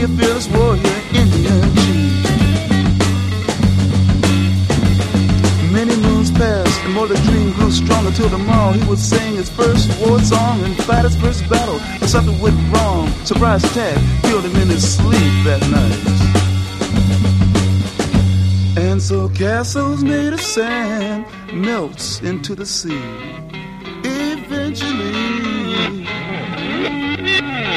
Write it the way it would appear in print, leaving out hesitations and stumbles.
a fearless warrior, Indian chief. Many moons passed, and more the dream grew stronger till tomorrow he would sing his first war song and fight his first battle. But something went wrong. Surprise attack killed him in his sleep that night. And so castles made of sand melts into the sea. Eventually